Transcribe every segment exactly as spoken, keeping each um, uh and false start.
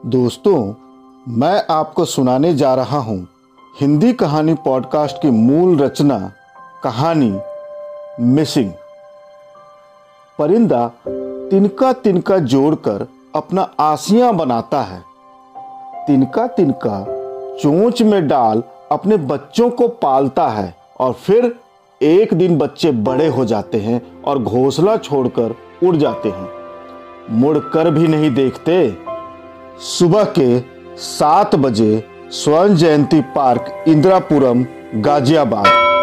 दोस्तों, मैं आपको सुनाने जा रहा हूँ हिंदी कहानी पॉडकास्ट की मूल रचना कहानी मिसिंग। परिंदा तिनका तिनका जोड़कर अपना आसियां बनाता है। तिनका तिनका चोंच में डाल अपने बच्चों को पालता है और फिर एक दिन बच्चे बड़े हो जाते हैं और घोंसला छोड़कर उड़ जाते हैं, मुड़कर भी नहीं देखते। सुबह के सात बजे स्वर्ण जयंती पार्क, इंदिरापुरम, गाजियाबाद।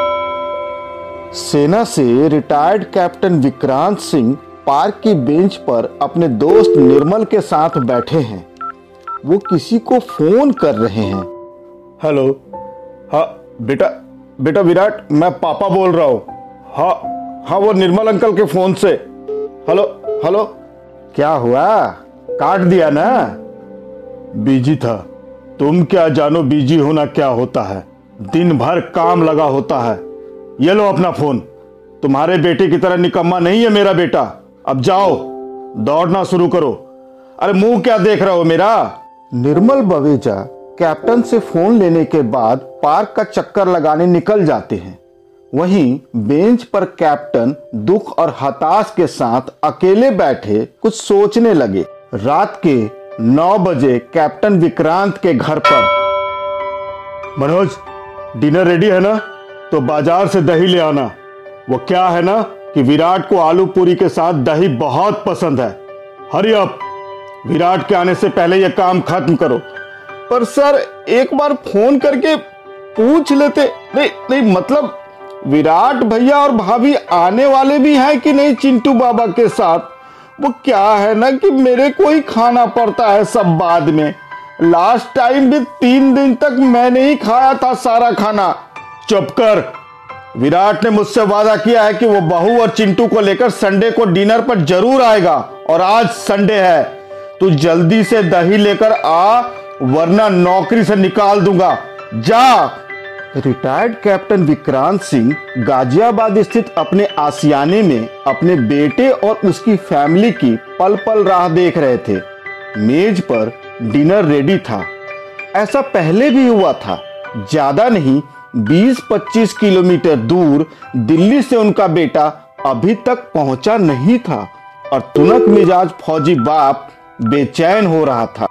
सेना से retired captain Vikrant Singh park की बेंच पर अपने दोस्त निर्मल के साथ बैठे हैं। वो किसी को फोन कर रहे हैं। हेलो। हाँ बेटा बेटा विराट, मैं पापा बोल रहा हूँ। हाँ हाँ वो निर्मल अंकल के फोन से। Hello hello. क्या हुआ, काट दिया ना? बिजी था। तुम क्या जानो बिजी होना क्या होता है। दिन भर काम लगा होता है। ये लो अपना फोन। तुम्हारे बेटे की तरह निकम्मा नहीं है मेरा बेटा। अब जाओ, दौड़ना शुरू करो। अरे मुंह क्या देख रहे हो मेरा? निर्मल बवेजा कैप्टन से फोन लेने के बाद पार्क का चक्कर लगाने निकल जाते हैं। वहीं बेंच पर कैप्टन दुख और हताश के साथ अकेले बैठे कुछ सोचने लगे। रात के नौ बजे कैप्टन विक्रांत के घर पर। मनोज, डिनर रेडी है ना? तो बाजार से दही ले आना। वो क्या है ना कि विराट को आलू पूरी के साथ दही बहुत पसंद है। हरी अप, विराट के आने से पहले यह काम खत्म करो। पर सर, एक बार फोन करके पूछ लेते। नहीं नहीं, मतलब विराट भैया और भाभी आने वाले भी हैं कि नहीं चिंटू बाबा के साथ? वो क्या है ना कि मेरे को ही खाना पड़ता है सब बाद में। लास्ट टाइम भी तीन दिन तक मैंने ही खाया था सारा खाना। चुप कर। विराट ने मुझसे वादा किया है कि वो बहू और चिंटू को लेकर संडे को डिनर पर जरूर आएगा, और आज संडे है। तू जल्दी से दही लेकर आ, वरना नौकरी से निकाल दूंगा। जा। रिटायर्ड कैप्टन विक्रांत सिंह गाजियाबाद स्थित अपने आशियाने में अपने बेटे और उसकी फैमिली की पल पल राह देख रहे थे। मेज पर डिनर रेडी था। ऐसा पहले भी हुआ था। ज्यादा नहीं, बीस पच्चीस किलोमीटर दूर दिल्ली से उनका बेटा अभी तक पहुंचा नहीं था और तुनक मिजाज फौजी बाप बेचैन हो रहा था।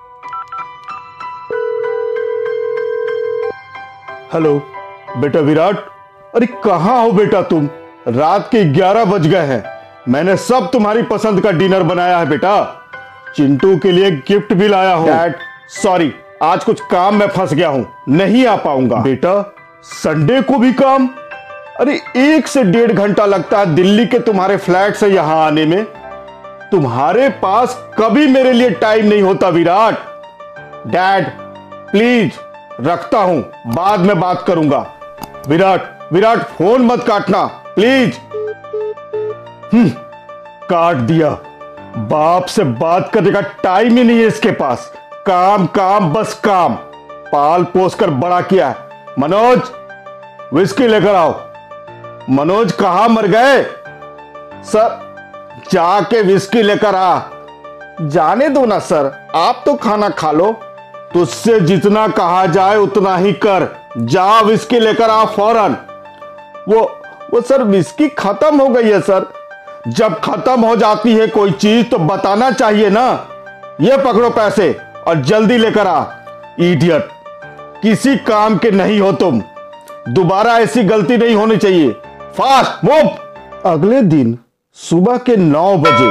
हेलो बेटा विराट। अरे कहाँ हो बेटा तुम? रात के ग्यारह बज गए हैं। मैंने सब तुम्हारी पसंद का डिनर बनाया है बेटा। चिंटू के लिए गिफ्ट भी लाया हूं। डैड, सॉरी, आज कुछ काम में फंस गया हूं, नहीं आ पाऊंगा। बेटा, संडे को भी काम? अरे एक से डेढ़ घंटा लगता है दिल्ली के तुम्हारे फ्लैट से यहां आने में। तुम्हारे पास कभी मेरे लिए टाइम नहीं होता विराट। डैड प्लीज, रखता हूं, बाद में बात करूंगा। विराट विराट फोन मत काटना प्लीज। हम्म काट दिया। बाप से बात करने का टाइम ही नहीं है इसके पास। काम काम बस काम। पाल पोस कर बड़ा किया है। मनोज, विस्की लेकर आओ। मनोज कहां मर गए? सर, जाके विस्की लेकर आ। जाने दो ना सर, आप तो खाना खा लो। तुझसे जितना कहा जाए उतना ही कर। जा विस्की लेकर आ फौरन। वो वो सर, विस्की खत्म हो गई है सर। जब खत्म हो जाती है कोई चीज तो बताना चाहिए ना। ये पकड़ो पैसे और जल्दी लेकर आ। इडियट, किसी काम के नहीं हो तुम। दोबारा ऐसी गलती नहीं होनी चाहिए। Fast move. अगले दिन सुबह के नौ बजे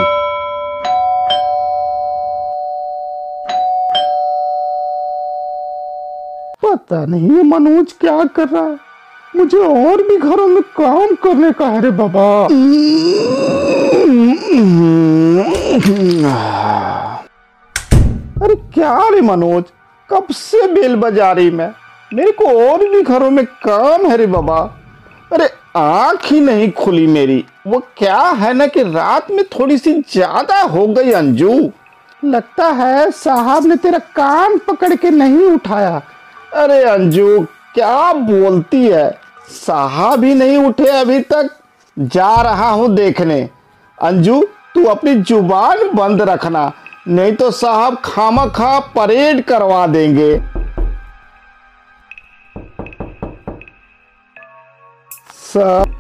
पता नहीं ये मनोज क्या कर रहा है। मुझे और भी घरों में काम करने का है रे बाबा। अरे क्या रे मनोज, कब से बेल बजा रही मैं? मेरे को और भी घरों में काम है रे बाबा। अरे आंख ही नहीं खुली मेरी। वो क्या है ना कि रात में थोड़ी सी ज्यादा हो गई अंजू। लगता है साहब ने तेरा कान पकड़ के नहीं उठाया। अरे अंजू, क्या बोलती है? साहब ही नहीं उठे अभी तक। जा रहा हूं देखने। अंजू, तू अपनी जुबान बंद रखना, नहीं तो साहब खामखा परेड करवा देंगे। साहब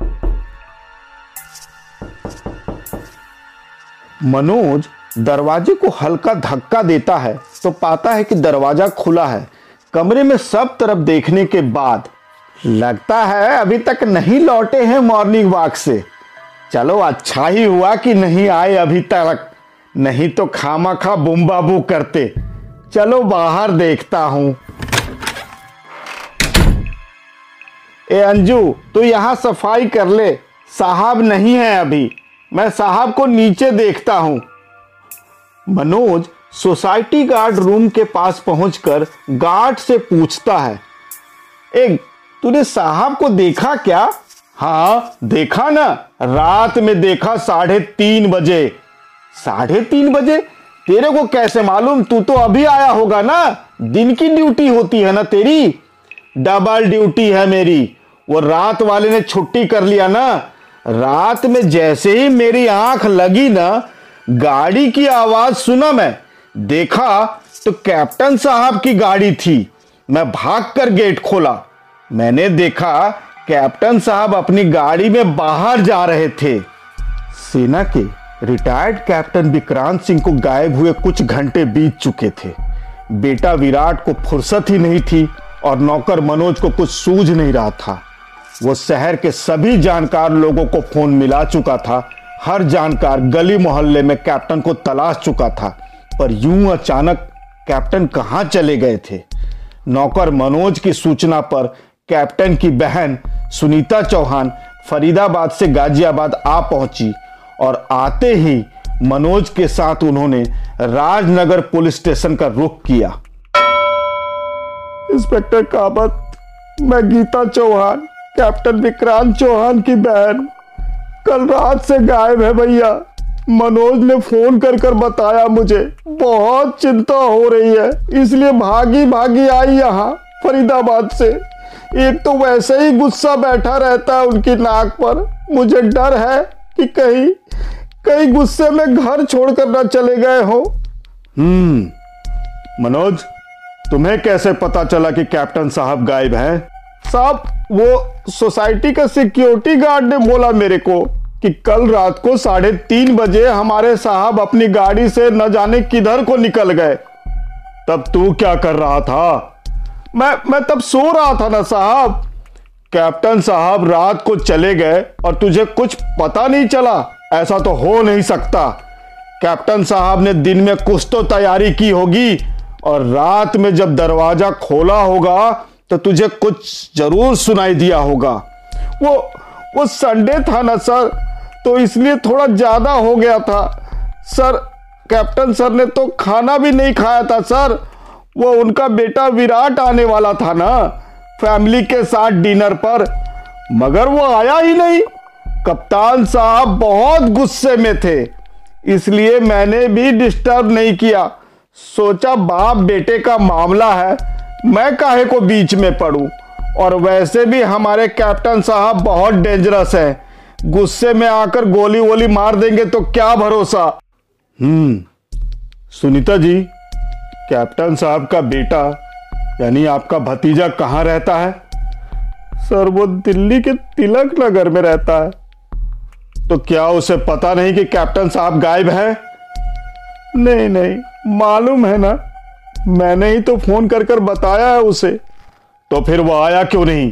मनोज दरवाजे को हल्का धक्का देता है तो पाता है कि दरवाजा खुला है। कमरे में सब तरफ देखने के बाद लगता है अभी तक नहीं लौटे हैं मॉर्निंग वॉक से। चलो अच्छा ही हुआ कि नहीं आए अभी तक, नहीं तो खामखा बुम्बाबू करते। चलो बाहर देखता हूं। ए अंजू, तू यहां सफाई कर ले, साहब नहीं है अभी, मैं साहब को नीचे देखता हूं। मनोज सोसाइटी गार्ड रूम के पास पहुंचकर गार्ड से पूछता है, एक तूने साहब को देखा क्या? हाँ देखा ना, रात में देखा साढ़े तीन बजे। साढ़े तीन बजे? तेरे को कैसे मालूम? तू तो अभी आया होगा ना, दिन की ड्यूटी होती है ना तेरी। डबल ड्यूटी है मेरी, वो रात वाले ने छुट्टी कर लिया ना। रात में जैसे ही मेरी आंख लगी ना, गाड़ी की आवाज सुना, मैं देखा तो कैप्टन साहब की गाड़ी थी। मैं भागकर गेट खोला, मैंने देखा कैप्टन साहब अपनी गाड़ी में बाहर जा रहे थे। सेना के रिटायर्ड कैप्टन विक्रांत सिंह को गायब हुए कुछ घंटे बीत चुके थे। बेटा विराट को फुर्सत ही नहीं थी और नौकर मनोज को कुछ सूझ नहीं रहा था। वो शहर के सभी जानकार लोगों को फोन मिला चुका था। हर जानकार गली मोहल्ले में कैप्टन को तलाश चुका था, पर यूं अचानक कैप्टन कहां चले गए थे? नौकर मनोज की सूचना पर कैप्टन की बहन सुनीता चौहान फरीदाबाद से गाजियाबाद आ पहुंची और आते ही मनोज के साथ उन्होंने राजनगर पुलिस स्टेशन का रुख किया। इंस्पेक्टर कामत, मैं गीता चौहान, कैप्टन विक्रांत चौहान की बहन, कल रात से गायब है भैया। मनोज ने फोन कर कर बताया मुझे, बहुत चिंता हो रही है, इसलिए भागी भागी आई यहाँ फरीदाबाद से। एक तो वैसे ही गुस्सा बैठा रहता है उनकी नाक पर, मुझे डर है कि कहीं कहीं गुस्से में घर छोड़कर न चले गए हो। हम्म मनोज, तुम्हें कैसे पता चला कि कैप्टन साहब गायब हैं? साहब, वो सोसाइटी का सिक्योरिटी गार्ड ने बोला मेरे को कि कल रात को साढ़े तीन बजे हमारे साहब अपनी गाड़ी से न जाने किधर को निकल गए। तब तू क्या कर रहा था? मैं मैं तब सो रहा था ना साहब। कैप्टन साहब रात को चले गए और तुझे कुछ पता नहीं चला? ऐसा तो हो नहीं सकता। कैप्टन साहब ने दिन में कुछ तो तैयारी की होगी और रात में जब दरवाजा खोला होगा तो तुझे कुछ जरूर सुनाई दिया होगा। वो वो संडे था ना सर, तो इसलिए थोड़ा ज्यादा हो गया था सर। कैप्टन सर ने तो खाना भी नहीं खाया था सर। वो उनका बेटा विराट आने वाला था ना फैमिली के साथ डिनर पर, मगर वो आया ही नहीं। कप्तान साहब बहुत गुस्से में थे, इसलिए मैंने भी डिस्टर्ब नहीं किया। सोचा बाप बेटे का मामला है, मैं काहे को बीच में पड़ूं। और वैसे भी हमारे कैप्टन साहब बहुत डेंजरस हैं, गुस्से में आकर गोली वोली मार देंगे तो क्या भरोसा। हम्म सुनीता जी, कैप्टन साहब का बेटा यानी आपका भतीजा कहाँ रहता है? सर, वो दिल्ली के तिलक नगर में रहता है। तो क्या उसे पता नहीं कि कैप्टन साहब गायब है? नहीं नहीं, मालूम है ना, मैंने ही तो फोन कर कर बताया है उसे। तो फिर वो आया क्यों नहीं?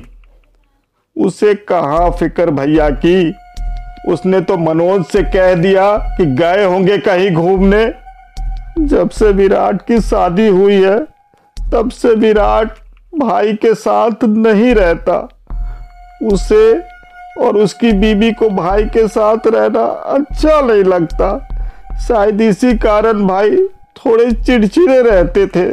उसे कहाँ फिक्र भैया की, उसने तो मनोज से कह दिया कि गए होंगे कहीं घूमने। जब से विराट की शादी हुई है तब से विराट भाई के साथ नहीं रहता। उसे और उसकी बीबी को भाई के साथ रहना अच्छा नहीं लगता। शायद इसी कारण भाई थोड़े चिड़चिड़े रहते थे।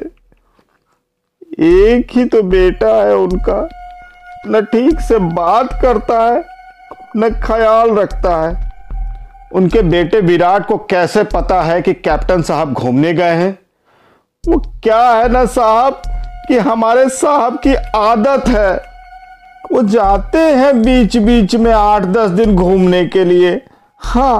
एक ही तो बेटा है उनका, न ठीक से बात करता है न ख्याल रखता है। उनके बेटे विराट को कैसे पता है कि कैप्टन साहब घूमने गए हैं? वो क्या है ना साहब कि हमारे साहब की आदत है, वो जाते हैं बीच बीच में आठ दस दिन घूमने के लिए। हाँ,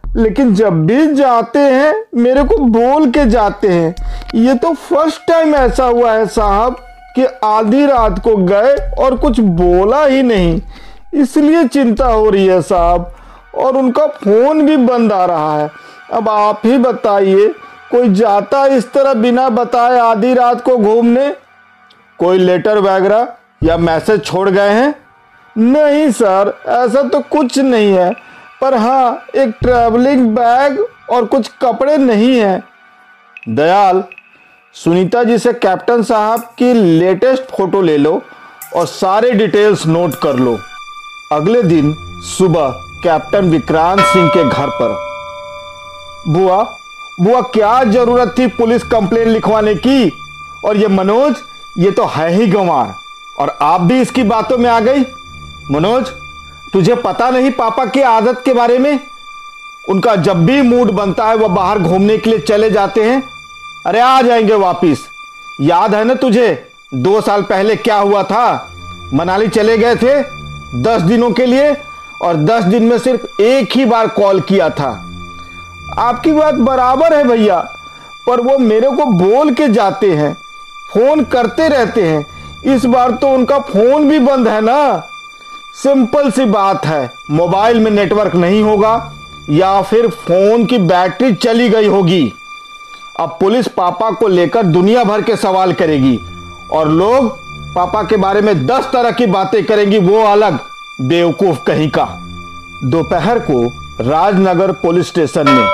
लेकिन जब भी जाते हैं मेरे को बोल के जाते हैं। ये तो फर्स्ट टाइम ऐसा हुआ है साहब कि आधी रात को गए और कुछ बोला ही नहीं, इसलिए चिंता हो रही है साहब। और उनका फोन भी बंद आ रहा है। अब आप ही बताइए, कोई जाता इस तरह बिना बताए आधी रात को घूमने? कोई लेटर वगैरह या मैसेज छोड़ गए हैं? नहीं सर, ऐसा तो कुछ नहीं है, पर हाँ एक ट्रैवलिंग बैग और कुछ कपड़े नहीं हैं। दयाल, सुनीता जी से कैप्टन साहब की लेटेस्ट फोटो ले लो और सारे डिटेल्स नोट कर लो। अगले दिन सुबह कैप्टन विक्रांत सिंह के घर पर। बुआ बुआ क्या जरूरत थी पुलिस कंप्लेंट लिखवाने की? और ये मनोज, ये तो है ही गंवार, और आप भी इसकी बातों में आ गई। मनोज, तुझे पता नहीं पापा की आदत के बारे में? उनका जब भी मूड बनता है वह बाहर घूमने के लिए चले जाते हैं। अरे आ जाएंगे वापिस। याद है ना तुझे दो साल पहले क्या हुआ था? मनाली चले गए थे दस दिनों के लिए, और दस दिन में सिर्फ एक ही बार कॉल किया था। आपकी बात बराबर है भैया, पर वो मेरे को बोल के जाते हैं, फोन करते रहते हैं। इस बार तो उनका फोन भी बंद है ना। सिंपल सी बात है, मोबाइल में नेटवर्क नहीं होगा या फिर फोन की बैटरी चली गई होगी। अब पुलिस पापा को लेकर दुनिया भर के सवाल करेगी और लोग पापा के बारे में दस तरह की बातें करेंगी, वो अलग बेवकूफ कहीं का। दोपहर को राजनगर पुलिस स्टेशन में।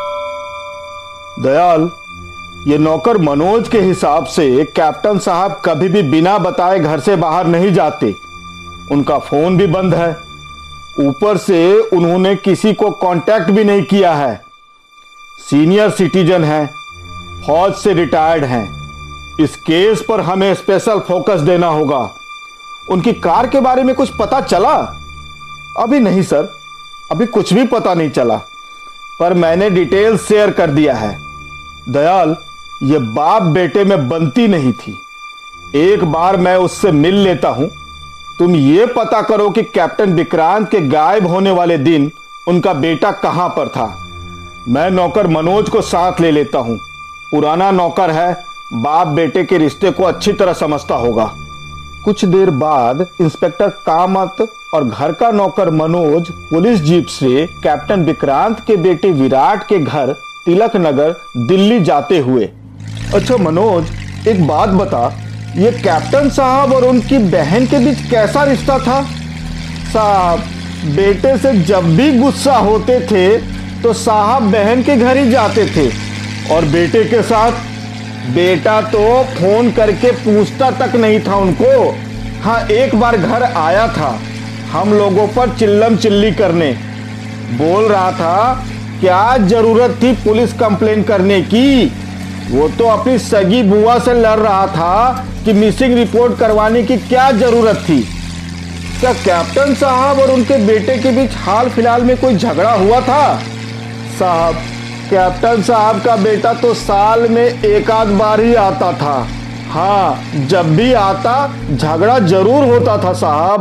दयाल, ये नौकर मनोज के हिसाब से कैप्टन साहब कभी भी बिना बताए घर से बाहर नहीं जाते। उनका फोन भी बंद है, ऊपर से उन्होंने किसी को कांटेक्ट भी नहीं किया है। सीनियर सिटीजन हैं, फौज से रिटायर्ड हैं। इस केस पर हमें स्पेशल फोकस देना होगा। उनकी कार के बारे में कुछ पता चला? अभी नहीं सर, अभी कुछ भी पता नहीं चला, पर मैंने डिटेल्स शेयर कर दिया है। दयाल, ये बाप बेटे में बनती नहीं थी। एक बार मैं उससे मिल लेता हूं। तुम ये पता करो कि कैप्टन विक्रांत के गायब होने वाले दिन उनका बेटा कहां पर था। मैं नौकर मनोज को साथ ले लेता हूं। पुराना नौकर है, बाप बेटे के रिश्ते को अच्छी तरह समझता होगा। कुछ देर बाद इंस्पेक्टर कामत और घर का नौकर मनोज पुलिस जीप से कैप्टन विक्रांत के बेटे विराट के घर तिलक नगर दिल्ली जाते हुए। अच्छा मनोज, एक बात बता, ये कैप्टन साहब और उनकी बहन के बीच कैसा रिश्ता था? साहब, बेटे से जब भी गुस्सा होते थे तो साहब बहन के घर ही जाते थे, और बेटे के साथ बेटा तो फोन करके पूछता तक नहीं था उनको। हाँ, एक बार घर आया था हम लोगों पर चिल्लम चिल्ली करने, बोल रहा था क्या जरूरत थी पुलिस कंप्लेन करने की। वो तो अपनी सगी बुआ से लड़ रहा था कि मिसिंग रिपोर्ट करवाने की क्या जरूरत थी। क्या कैप्टन साहब और उनके बेटे के बीच हाल फिलहाल में कोई झगड़ा हुआ था? साहब, कैप्टन साहब का बेटा तो साल में एक आध बार ही आता था। हाँ, जब भी आता झगड़ा जरूर होता था साहब।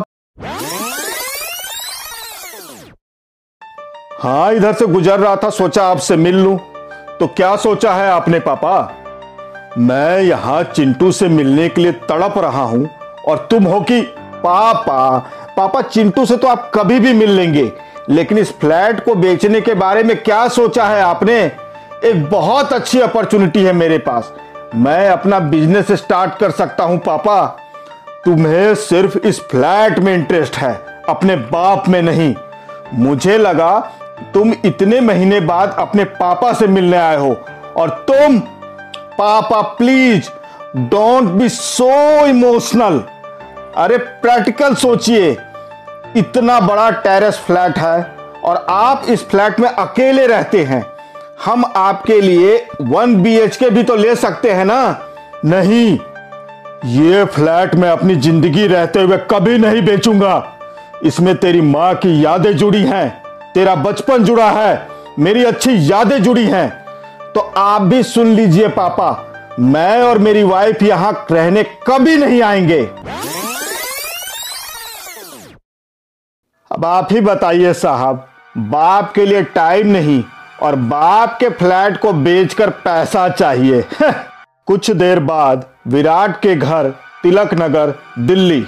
हाँ, इधर से गुजर रहा था, सोचा आपसे मिल लूं। तो क्या सोचा है आपने पापा? मैं यहां चिंटू से मिलने के लिए तड़प रहा हूं और तुम हो कि पापा पापा चिंटू से तो आप कभी भी मिल लेंगे, लेकिन इस फ्लैट को बेचने के बारे में क्या सोचा है आपने? एक बहुत अच्छी अपॉर्चुनिटी है मेरे पास, मैं अपना बिजनेस स्टार्ट कर सकता हूं पापा। तुम्हें सिर्फ इस फ्लैट में इंटरेस्ट है, अपने बाप में नहीं। मुझे लगा तुम इतने महीने बाद अपने पापा से मिलने आए हो, और तुम पापा please don't be so emotional. अरे प्रैक्टिकल सोचिए, इतना बड़ा टेरेस फ्लैट है और आप इस फ्लैट में अकेले रहते हैं। हम आपके लिए वन बी एच के भी तो ले सकते हैं ना। नहीं, ये फ्लैट मैं अपनी जिंदगी रहते हुए कभी नहीं बेचूंगा। इसमें तेरी माँ की यादें जुड़ी हैं, तेरा बचपन जुड़ा है, मेरी अच्छी यादें जुड़ी हैं। तो आप भी सुन लीजिए पापा, मैं और मेरी वाइफ यहां रहने कभी नहीं आएंगे। अब आप ही बताइए साहब, बाप के लिए टाइम नहीं और बाप के फ्लैट को बेचकर पैसा चाहिए। कुछ देर बाद विराट के घर, तिलक नगर, दिल्ली।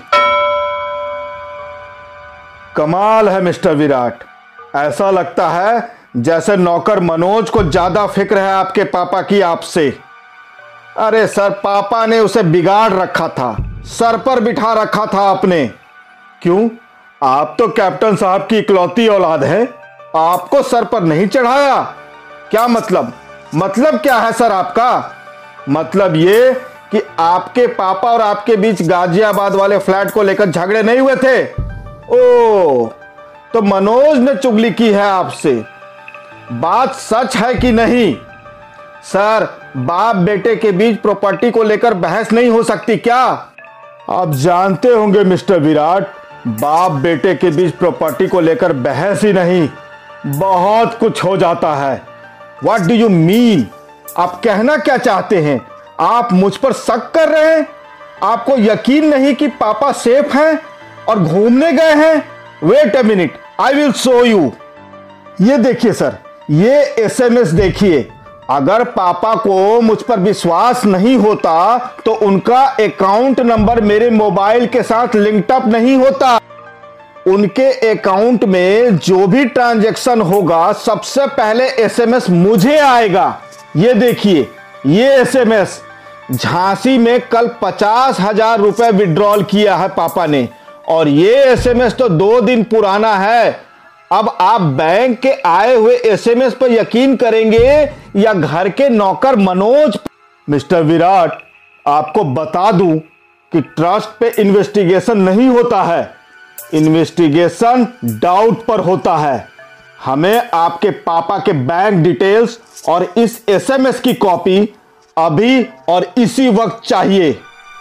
कमाल है मिस्टर विराट, ऐसा लगता है जैसे नौकर मनोज को ज्यादा फिक्र है आपके पापा की आपसे। अरे सर, पापा ने उसे बिगाड़ रखा था, सर पर बिठा रखा था आपने। क्यों? आप तो कैप्टन साहब की इकलौती औलाद है, आपको सर पर नहीं चढ़ाया? क्या मतलब? मतलब क्या है सर आपका? मतलब ये कि आपके पापा और आपके बीच गाजियाबाद वाले फ्लैट को लेकर झगड़े नहीं हुए थे? ओ, तो मनोज ने चुगली की है आपसे। बात सच है कि नहीं? सर, बाप बेटे के बीच प्रॉपर्टी को लेकर बहस नहीं हो सकती क्या? आप जानते होंगे मिस्टर विराट, बाप बेटे के बीच प्रॉपर्टी को लेकर बहस ही नहीं, बहुत कुछ हो जाता है। What do you mean? आप कहना क्या चाहते हैं? आप मुझ पर शक कर रहे हैं? आपको यकीन नहीं कि पापा सेफ हैं और घूमने गए हैं? Wait a minute, I will show you. ये देखिए सर, ये एसएमएस देखिए। अगर पापा को मुझ पर विश्वास नहीं होता तो उनका अकाउंट नंबर मेरे मोबाइल के साथ लिंक्ड अप नहीं होता। उनके अकाउंट में जो भी ट्रांजैक्शन होगा सबसे पहले एसएमएस मुझे आएगा। ये देखिए, ये एसएमएस, झांसी में कल पचास हजार रुपए विड्रॉल किया है पापा ने, और ये एसएमएस तो दो दिन पुराना है। अब आप बैंक के आए हुए एसएमएस पर यकीन करेंगे या घर के नौकर मनोज? मिस्टर विराट, आपको बता दूं कि ट्रस्ट पे इन्वेस्टिगेशन नहीं होता है, इन्वेस्टिगेशन डाउट पर होता है। हमें आपके पापा के बैंक डिटेल्स और इस एसएमएस की कॉपी अभी और इसी वक्त चाहिए।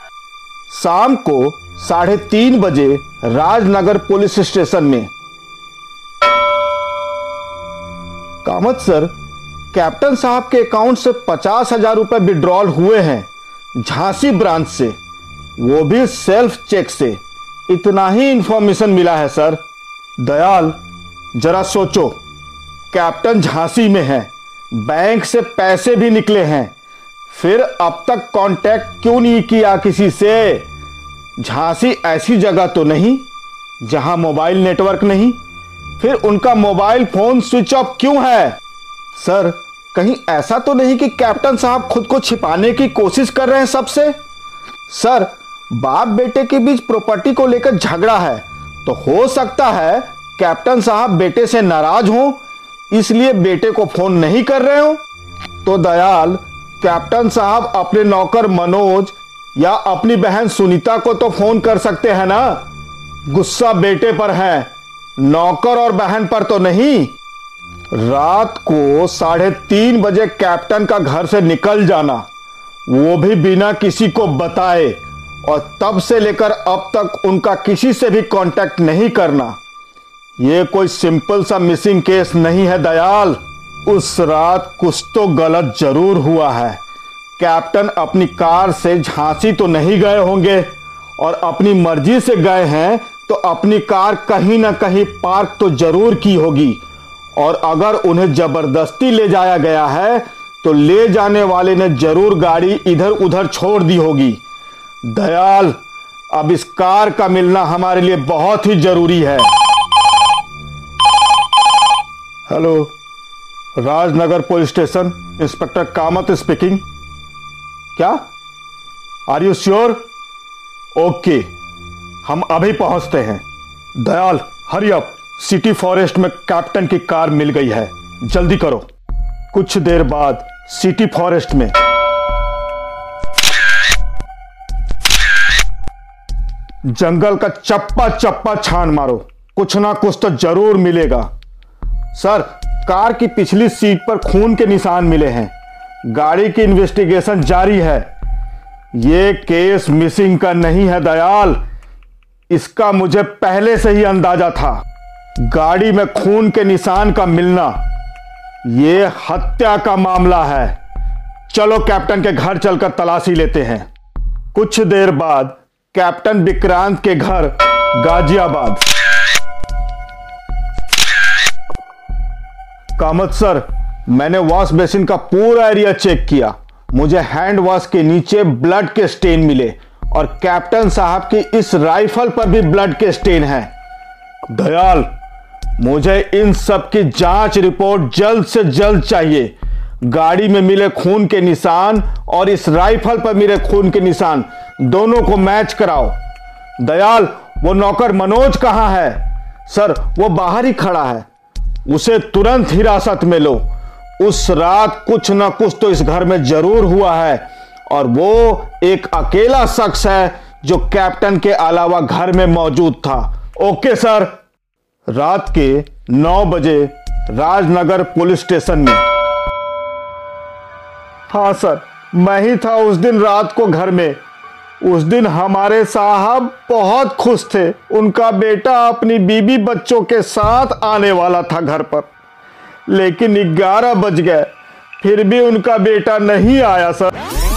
शाम को साढ़े तीन बजे राजनगर पुलिस स्टेशन में। कामत सर, कैप्टन साहब के अकाउंट से पचास हजार रुपए विड्रॉल हुए हैं झांसी ब्रांच से, वो भी सेल्फ चेक से। इतना ही इंफॉर्मेशन मिला है सर। दयाल, जरा सोचो, कैप्टन झांसी में है, बैंक से पैसे भी निकले हैं, फिर अब तक कांटेक्ट क्यों नहीं किया किसी से? झांसी ऐसी जगह तो नहीं जहां मोबाइल नेटवर्क नहीं, फिर उनका मोबाइल फोन स्विच ऑफ क्यों है? सर, कहीं ऐसा तो नहीं कि कैप्टन साहब खुद को छिपाने की कोशिश कर रहे हैं सबसे? सर, बाप बेटे के बीच प्रॉपर्टी को लेकर झगड़ा है, तो हो सकता है कैप्टन साहब बेटे से नाराज हों, इसलिए बेटे को फोन नहीं कर रहे हो। तो दयाल, कैप्टन साहब अपने नौकर मनोज या अपनी बहन सुनीता को तो फोन कर सकते हैं ना? गुस्सा बेटे पर है, नौकर और बहन पर तो नहीं। रात को साढ़े तीन बजे कैप्टन का घर से निकल जाना, वो भी बिना किसी को बताए, और तब से लेकर अब तक उनका किसी से भी कांटेक्ट नहीं करना। ये कोई सिंपल सा मिसिंग केस नहीं है दयाल। उस रात कुछ तो गलत जरूर हुआ है। कैप्टन अपनी कार से झांसी तो नहीं गए होंगे, और अपनी मर्जी से गए हैं तो अपनी कार कहीं ना कहीं पार्क तो जरूर की होगी, और अगर उन्हें जबरदस्ती ले जाया गया है तो ले जाने वाले ने जरूर गाड़ी इधर उधर छोड़ दी होगी। दयाल, अब इस कार का मिलना हमारे लिए बहुत ही जरूरी है। Hello, Rajnagar police station, inspector Kamat speaking. क्या? Are you sure? ओके, हम अभी पहुंचते हैं। Dayal, hurry up, city forest में कैप्टन की कार मिल गई है, जल्दी करो। कुछ देर बाद सिटी फॉरेस्ट में जंगल का चप्पा चप्पा छान मारो, कुछ ना कुछ तो जरूर मिलेगा। सर, कार की पिछली सीट पर खून के निशान मिले हैं, गाड़ी की इन्वेस्टिगेशन जारी है। यह केस मिसिंग का नहीं है दयाल, इसका मुझे पहले से ही अंदाजा था। गाड़ी में खून के निशान का मिलना यह हत्या का मामला है। चलो कैप्टन के घर चलकर तलाशी लेते हैं। कुछ देर बाद कैप्टन विक्रांत के घर, गाजियाबाद। कामत सर, मैंने वॉश बेसिन का पूरा एरिया चेक किया। मुझे हैंड वॉश के नीचे ब्लड के स्टेन मिले और कैप्टन साहब की इस राइफल पर भी ब्लड के स्टेन हैं। दयाल, मुझे इन सब की जांच रिपोर्ट जल्द से जल्द चाहिए। गाड़ी में मिले खून के निशान और इस राइफल पर मिले खून के निशान दोनों को मैच कराओ। दयाल, वो नौकर मनोज कहां है? सर, वो बाहर ही खड़ा है। उसे तुरंत हिरासत में लो। उस रात कुछ ना कुछ तो इस घर में जरूर हुआ है और वो एक अकेला शख्स है जो कैप्टन के अलावा घर में मौजूद था। Okay sir. रात के नौ बजे राजनगर पुलिस स्टेशन में। हाँ सर, मैं ही था उस दिन रात को घर में। उस दिन हमारे साहब बहुत खुश थे। उनका बेटा अपनी बीबी बच्चों के साथ आने वाला था घर पर, लेकिन ग्यारह बज गए, फिर भी उनका बेटा नहीं आया सर।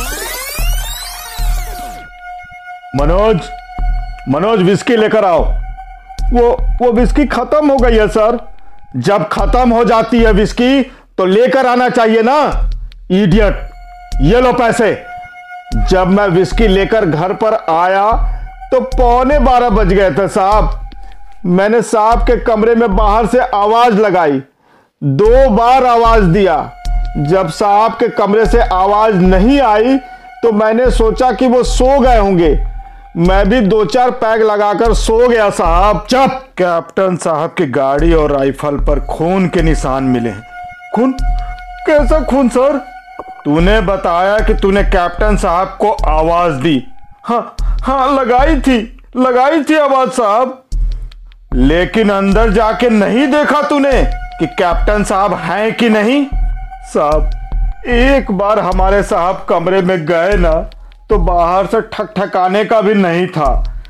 मनोज, मनोज विस्की लेकर आओ। वो वो विस्की खत्म हो गई है सर। जब खत्म हो जाती है विस्की तो लेकर आना चाहिए ना, इडियट। ये लो पैसे। जब मैं विस्की लेकर घर पर आया तो पौने बारह बज गए थे साहब। मैंने साहब के कमरे में बाहर से आवाज लगाई, दो बार आवाज दिया। जब साहब के कमरे से आवाज नहीं आई तो मैंने सोचा कि वो सो गए होंगे। मैं भी दो चार पैग लगाकर सो गया साहब। चुप। कैप्टन साहब की गाड़ी और राइफल पर खून के निशान मिले हैं। खून? कैसा खून सर? तूने बताया कि तूने कैप्टन साहब को आवाज दी। हाँ हाँ, लगाई थी लगाई थी आवाज साहब, लेकिन अंदर जाके नहीं देखा तूने कि कैप्टन साहब हैं कि नहीं? साहब, एक बार हमारे साहब कमरे में गए ना तो बाहर से ठकठकाने का भी नहीं था।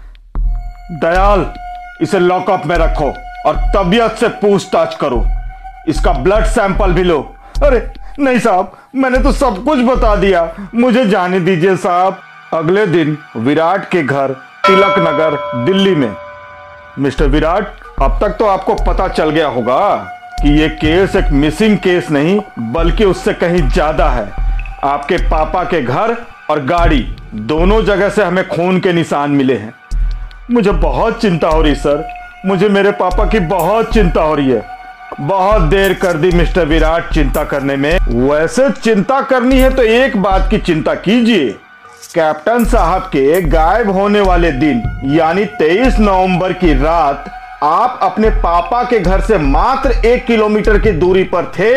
दयाल, इसे लॉकअप में रखो और तबीयत से पूछताछ करो। इसका ब्लड सैंपल भी लो। अरे नहीं साहब, मैंने तो सब कुछ बता दिया, मुझे जाने दीजिए साहब। अगले दिन विराट के घर तिलक नगर दिल्ली में। मिस्टर विराट, अब तक तो आपको पता चल गया होगा कि यह केस एक मिसिंग केस नहीं बल्कि उससे कहीं ज्यादा है। आपके पापा के घर और गाड़ी दोनों जगह से हमें खून के निशान मिले हैं। मुझे बहुत चिंता हो रही सर, मुझे मेरे पापा की बहुत चिंता हो रही है। बहुत देर कर दी मिस्टर विराट चिंता करने में। वैसे चिंता करनी है तो एक बात की चिंता कीजिए। कैप्टन साहब के गायब होने वाले दिन यानी तेईस नवंबर की रात आप अपने पापा के घर से मात्र एक किलोमीटर की दूरी पर थे।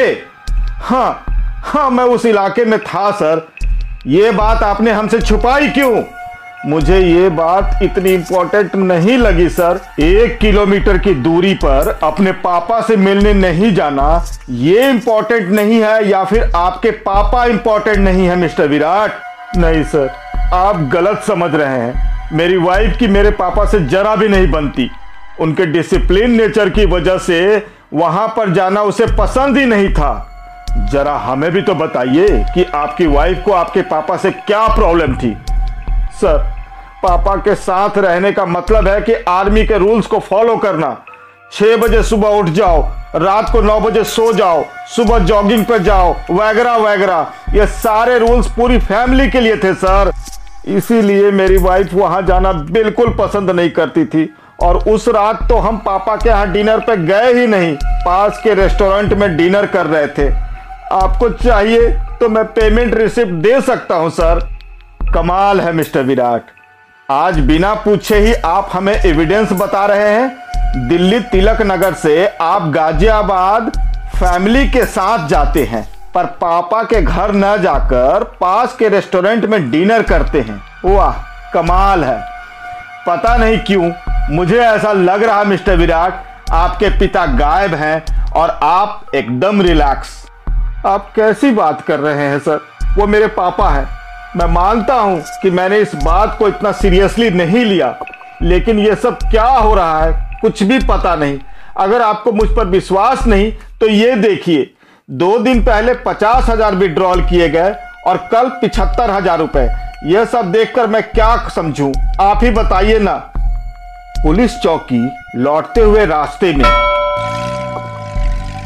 हाँ हाँ, मैं उस इलाके में था सर। ये बात आपने हमसे छुपाई क्यों? मुझे ये बात इतनी इंपॉर्टेंट नहीं लगी सर। एक किलोमीटर की दूरी पर अपने पापा से मिलने नहीं जाना ये इंपॉर्टेंट नहीं है या फिर आपके पापा इंपॉर्टेंट नहीं है मिस्टर विराट? नहीं सर, आप गलत समझ रहे हैं। मेरी वाइफ की मेरे पापा से जरा भी नहीं बनती। उनके डिसिप्लिन नेचर की वजह से वहां पर जाना उसे पसंद ही नहीं था। जरा हमें भी तो बताइए कि आपकी वाइफ को आपके पापा से क्या प्रॉब्लम थी? सर, पापा के साथ रहने का मतलब है कि आर्मी के रूल्स को फॉलो करना। छह बजे सुबह उठ जाओ, रात को नौ बजे सो जाओ, सुबह जॉगिंग पर जाओ, वगैरह वगैरह। ये सारे रूल्स पूरी फैमिली के लिए थे सर। इसीलिए मेरी वाइफ वहां जाना बिल्कुल पसंद नहीं करती थी और उस रात तो हम पापा के यहाँ डिनर पे गए ही नहीं, पास के रेस्टोरेंट में डिनर कर रहे थे। आपको चाहिए तो मैं पेमेंट रिसिप्ट दे सकता हूं सर। कमाल है मिस्टर विराट, आज बिना पूछे ही आप हमें एविडेंस बता रहे हैं। दिल्ली तिलक नगर से आप गाजियाबाद फैमिली के साथ जाते हैं पर पापा के घर न जाकर पास के रेस्टोरेंट में डिनर करते हैं। वाह, कमाल है। पता नहीं क्यों मुझे ऐसा लग रहा मिस्टर विराट, आपके पिता गायब हैं और आप एकदम रिलैक्स। आप कैसी बात कर रहे हैं सर? वो मेरे पापा हैं। मैं मानता हूं कि मैंने इस बात को इतना सीरियसली नहीं लिया, लेकिन ये सब क्या हो रहा है कुछ भी पता नहीं। अगर आपको मुझ पर विश्वास नहीं तो ये देखिए, दो दिन पहले पचास हजार विड्रॉल किए गए और कल पिछहत्तर हजार रुपए। यह सब देखकर मैं क्या समझूं, आप ही बताइए ना। पुलिस चौकी लौटते हुए रास्ते में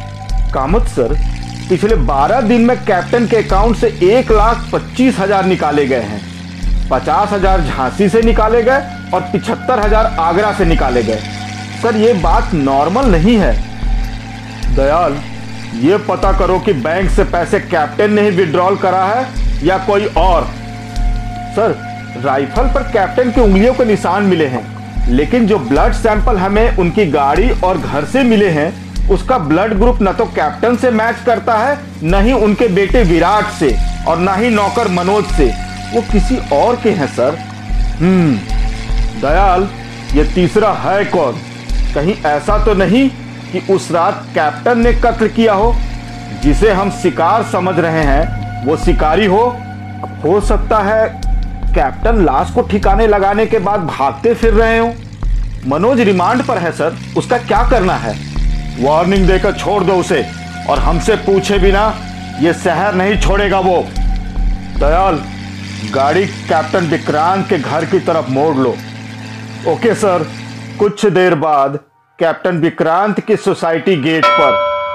कामत सर, पिछले बारह दिन में कैप्टन के अकाउंट से एक लाख पच्चीस हजार निकाले गए हैं। पचास हजार झांसी से निकाले गए और पिछहत्तर हजार आगरा से निकाले गए। सर ये बात नॉर्मल नहीं है। दयाल, ये पता करो कि बैंक से पैसे कैप्टन ने ही विड्रॉल करा है या कोई और। सर राइफल पर कैप्टन की उंगलियों के निशान मिले हैं, लेकिन जो ब्लड सैंपल हमें उनकी गाड़ी और घर से मिले हैं उसका ब्लड ग्रुप न तो कैप्टन से मैच करता है, न ही उनके बेटे विराट से, और न ही नौकर मनोज से। वो किसी और के हैं सर। हम्म दयाल, ये तीसरा है कौन? कहीं ऐसा तो नहीं कि उस रात कैप्टन ने कत्ल किया हो? जिसे हम शिकार समझ रहे हैं वो शिकारी हो। हो सकता है कैप्टन लाश को ठिकाने लगाने के बाद भागते फिर रहे हो। मनोज रिमांड पर है सर, उसका क्या करना है? वार्निंग देकर छोड़ दो उसे, और हमसे पूछे बिना ये शहर नहीं छोड़ेगा वो। दयाल, गाड़ी कैप्टन विक्रांत के घर की तरफ मोड़ लो। Okay sir. कुछ देर बाद कैप्टन विक्रांत की सोसाइटी गेट पर।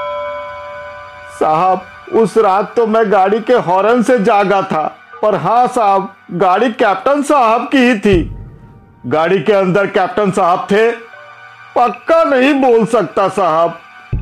साहब, उस रात तो मैं गाड़ी के हॉर्न से जागा था, पर हाँ साहब, गाड़ी कैप्टन साहब की ही थी। गाड़ी के अंदर कैप्टन साहब थे? पक्का नहीं बोल सकता साहब।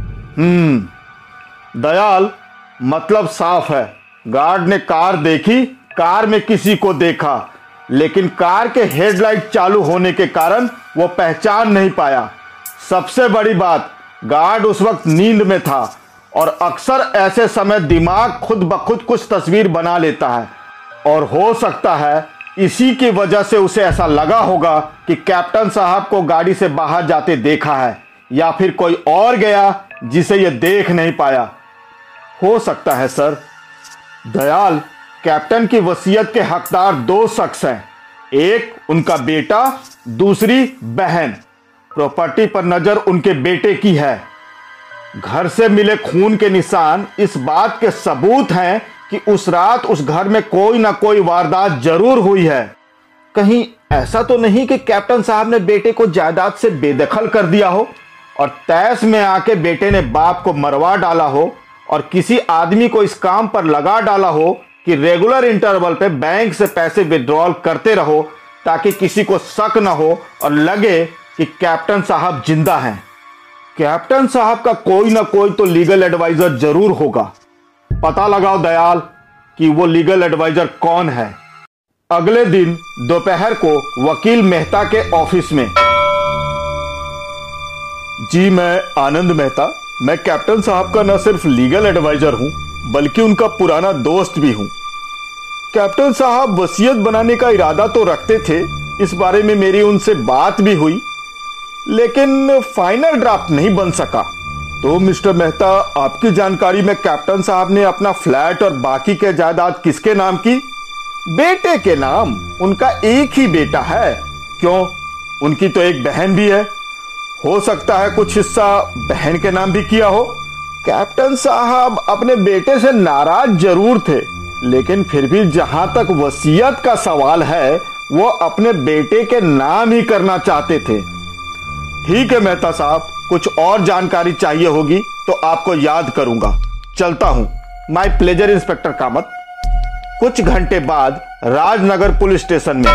हम्म दयाल, मतलब साफ है गार्ड ने कार देखी, कार में किसी को देखा, लेकिन कार के हेडलाइट चालू होने के कारण वो पहचान नहीं पाया। सबसे बड़ी बात, गार्ड उस वक्त नींद में था, और अक्सर ऐसे समय दिमाग खुद ब खुद कुछ तस्वीर बना लेता है, और हो सकता है इसी की वजह से उसे ऐसा लगा होगा कि कैप्टन साहब को गाड़ी से बाहर जाते देखा है, या फिर कोई और गया जिसे यह देख नहीं पाया। हो सकता है सर। दयाल, कैप्टन की वसीयत के हकदार दो शख्स हैं, एक उनका बेटा, दूसरी बहन। प्रॉपर्टी पर नजर उनके बेटे की है। घर से मिले खून के निशान इस बात के सबूत हैं कि उस रात उस घर में कोई ना कोई वारदात जरूर हुई है। कहीं ऐसा तो नहीं कि कैप्टन साहब ने बेटे को जायदाद से बेदखल कर दिया हो, और तैस में आके बेटे ने बाप को मरवा डाला हो, और किसी आदमी को इस काम पर लगा डाला हो कि रेगुलर इंटरवल पे बैंक से पैसे विड्रॉल करते रहो, ताकि किसी को शक न हो और लगे कि कैप्टन साहब जिंदा हैं। कैप्टन साहब का कोई ना कोई तो लीगल एडवाइजर जरूर होगा। पता लगाओ दयाल कि वो लीगल एडवाइजर कौन है। अगले दिन दोपहर को वकील मेहता के ऑफिस में। जी, मैं आनंद मेहता। मैं कैप्टन साहब का न सिर्फ लीगल एडवाइजर हूं, बल्कि उनका पुराना दोस्त भी हूं। कैप्टन साहब वसीयत बनाने का इरादा तो रखते थे, इस बारे में मेरी उनसे बात भी हुई, लेकिन फाइनल ड्राफ्ट नहीं बन सका। तो मिस्टर मेहता, आपकी जानकारी में कैप्टन साहब ने अपना फ्लैट और बाकी के जायदाद किसके नाम की? बेटे के नाम। उनका एक ही बेटा है। क्यों? उनकी तो एक बहन भी है। हो सकता है कुछ हिस्सा बहन के नाम भी किया हो। कैप्टन साहब अपने बेटे से नाराज जरूर थे, लेकिन फिर भी जहां तक वसीयत का सवाल है, वो अपने बेटे के नाम ही करना चाहते थे। ठीक है मेहता साहब, कुछ और जानकारी चाहिए होगी तो आपको याद करूंगा। चलता हूं। My pleasure inspector Kamat. कुछ घंटे बाद राजनगर पुलिस स्टेशन में।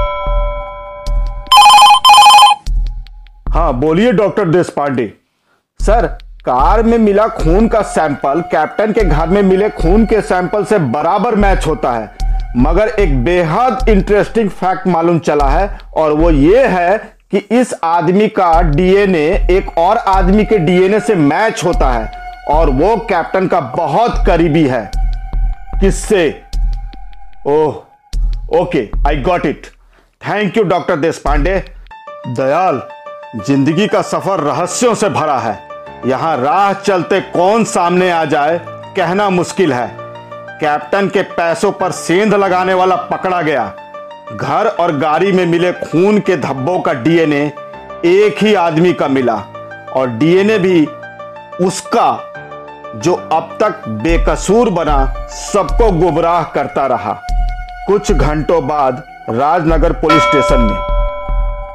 हाँ बोलिए डॉक्टर देशपांडे। सर, कार में मिला खून का सैंपल कैप्टन के घर में मिले खून के सैंपल से बराबर मैच होता है, मगर एक बेहद इंटरेस्टिंग फैक्ट मालूम चला है, और वो ये है कि इस आदमी का डीएनए एक और आदमी के डीएनए से मैच होता है, और वो कैप्टन का बहुत करीबी है। किससे? Oh, okay, I got it. Thank you doctor Deshpande. Dayal, जिंदगी का सफर रहस्यों से भरा है। यहां राह चलते कौन सामने आ जाए कहना मुश्किल है। कैप्टन के पैसों पर सेंध लगाने वाला पकड़ा गया। घर और गाड़ी में मिले खून के धब्बों का डीएनए एक ही आदमी का मिला, और डीएनए भी उसका जो अब तक बेकसूर बना सबको गुमराह करता रहा। कुछ घंटों बाद राजनगर पुलिस स्टेशन में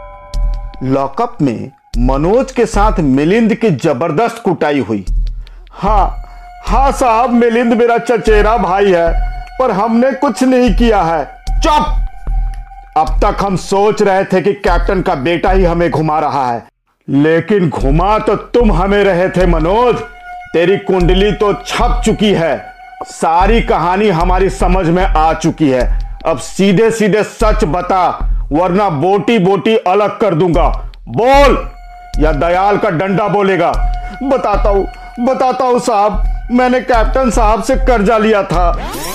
लॉकअप में मनोज के साथ मिलिंद की जबरदस्त कुटाई हुई। हाँ हाँ साहब, मिलिंद मेरा चचेरा भाई है, पर हमने कुछ नहीं किया है। चुप! अब तक हम सोच रहे थे कि कैप्टन का बेटा ही हमें घुमा रहा है, लेकिन घुमा तो तुम हमें रहे थे मनोज। तेरी कुंडली तो छप चुकी है, सारी कहानी हमारी समझ में आ चुकी है। अब सीधे सीधे सच बता, वरना बोटी बोटी अलग कर दूंगा। बोल, या दयाल का डंडा बोलेगा। बताता हूं बताता हूं साहब, मैंने कैप्टन साहब से कर्जा लिया था।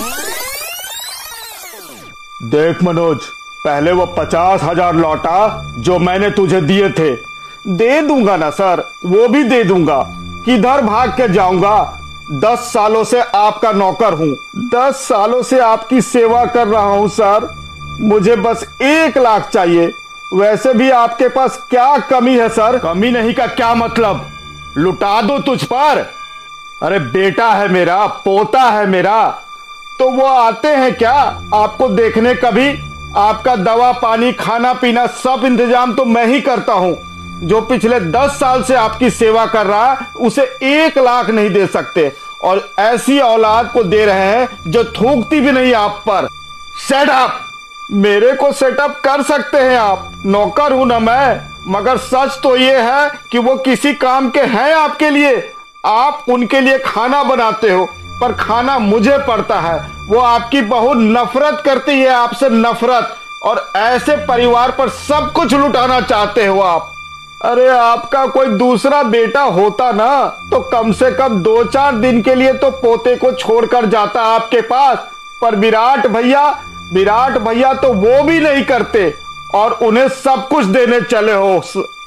देख मनोज, पहले वो पचास हजार लौटा जो मैंने तुझे दिए थे। दे दूंगा ना सर, वो भी दे दूंगा। किधर भाग के जाऊंगा? दस सालों से आपका नौकर हूं, दस सालों से आपकी सेवा कर रहा हूं सर। मुझे बस एक लाख चाहिए। वैसे भी आपके पास क्या कमी है सर? कमी नहीं का क्या मतलब? लुटा दो तुझ पर? अरे बेटा है मेरा, पोता है मेरा, तो वो आते हैं क्या आपको देखने कभी? आपका दवा पानी खाना पीना सब इंतजाम तो मैं ही करता हूं। जो पिछले दस साल से आपकी सेवा कर रहा है उसे एक लाख नहीं दे सकते, और ऐसी औलाद को दे रहे हैं जो थूकती भी नहीं आप पर। सेटअप! मेरे को सेटअप कर सकते हैं आप, नौकर हूं ना मैं, मगर सच तो ये है कि वो किसी काम के हैं आपके लिए। आप उनके लिए खाना बनाते हो, पर खाना मुझे पड़ता है। वो आपकी बहू नफरत करती है आपसे, नफरत, और ऐसे परिवार पर सब कुछ लुटाना चाहते हो आप। अरे आपका कोई दूसरा बेटा होता ना तो कम से कम दो चार दिन के लिए तो पोते को छोड़कर जाता आपके पास, पर विराट भैया विराट भैया तो वो भी नहीं करते, और उन्हें सब कुछ देने चले हो।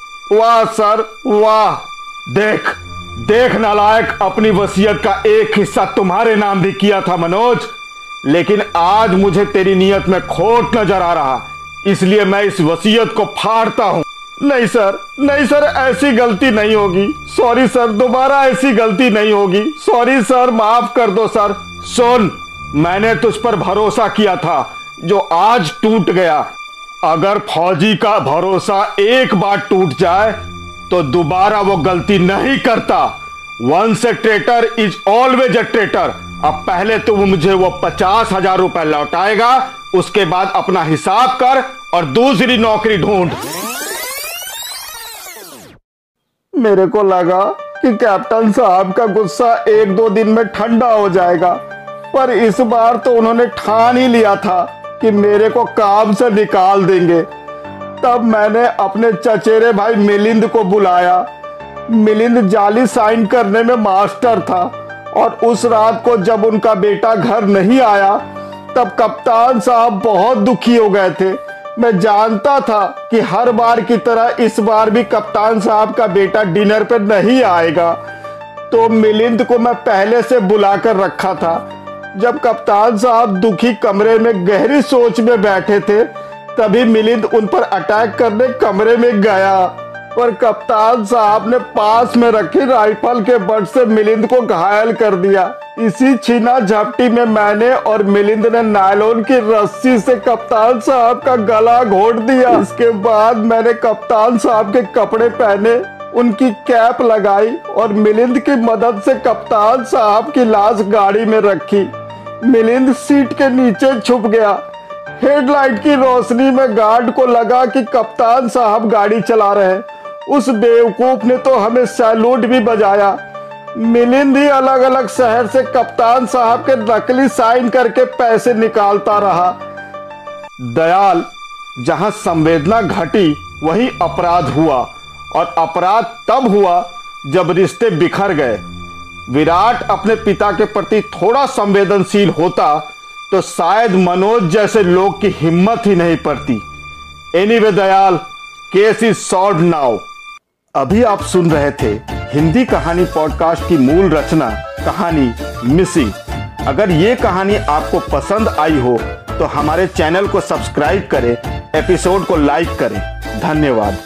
वाह सर वाह! देख देख नालायक, अपनी वसीयत का एक हिस्सा तुम्हारे नाम भी किया था मनोज, लेकिन आज मुझे तेरी नियत में खोट नजर आ रहा, इसलिए मैं इस वसीयत को फाड़ता हूं। नहीं सर, नहीं सर, ऐसी गलती नहीं होगी। सॉरी सर, दोबारा ऐसी गलती नहीं होगी। सॉरी सर, माफ कर दो सर। सुन, मैंने तुझ पर भरोसा किया था जो आज टूट गया। अगर फौजी का भरोसा एक बार टूट जाए तो दोबारा वो गलती नहीं करता। Once a traitor is always a traitor. अब पहले तो वो मुझे वो पचास हजार रुपए लौटाएगा, उसके बाद अपना हिसाब कर और दूसरी नौकरी ढूंढ। मेरे को लगा कि कैप्टन साहब का गुस्सा एक दो दिन में ठंडा हो जाएगा, पर इस बार तो उन्होंने ठान ही लिया था कि मेरे को काम से निकाल देंगे। तब मैंने अपने चचेरे भाई मिलिंद को बुलाया। मिलिंद जाली साइन करने में मास्टर था, और उस रात को जब उनका बेटा घर नहीं आया तब कप्तान साहब बहुत दुखी हो गए थे। मैं जानता था कि हर बार की तरह इस बार भी कप्तान साहब का बेटा डिनर पे नहीं आएगा, तो मिलिंद को मैं पहले से बुलाकर रखा था। जब कप्तान साहब दुखी कमरे में गहरी सोच में बैठे थे, तभी मिलिंद उन पर अटैक करने कमरे में गया, पर कप्तान साहब ने पास में रखी राइफल के बट से मिलिंद को घायल कर दिया। इसी छीना झपटी में मैंने और मिलिंद ने नायलॉन की रस्सी से कप्तान साहब का गला घोट दिया। इसके बाद मैंने कप्तान साहब के कपड़े पहने, उनकी कैप लगाई और मिलिंद की मदद से कप्तान साहब की लाश गाड़ी में रखी। मिलिंद सीट के नीचे छुप गया। हेडलाइट की रोशनी में गार्ड को लगा कि कप्तान साहब गाड़ी चला रहे हैं। उस बेवकूफ ने तो हमें सैल्यूट भी बजाया। मिलिंद ही अलग अलग शहर से कप्तान साहब के नकली साइन करके पैसे निकालता रहा। दयाल, जहां संवेदना घटी वही अपराध हुआ, और अपराध तब हुआ जब रिश्ते बिखर गए। विराट अपने पिता के प्रति थोड़ा संवेदनशील होता तो शायद मनोज जैसे लोग की हिम्मत ही नहीं पड़ती। Anyway Dayal, case is solved now. अभी आप सुन रहे थे हिंदी कहानी पॉडकास्ट की मूल रचना कहानी मिसिंग। अगर ये कहानी आपको पसंद आई हो तो हमारे चैनल को सब्सक्राइब करें, एपिसोड को लाइक करें। धन्यवाद।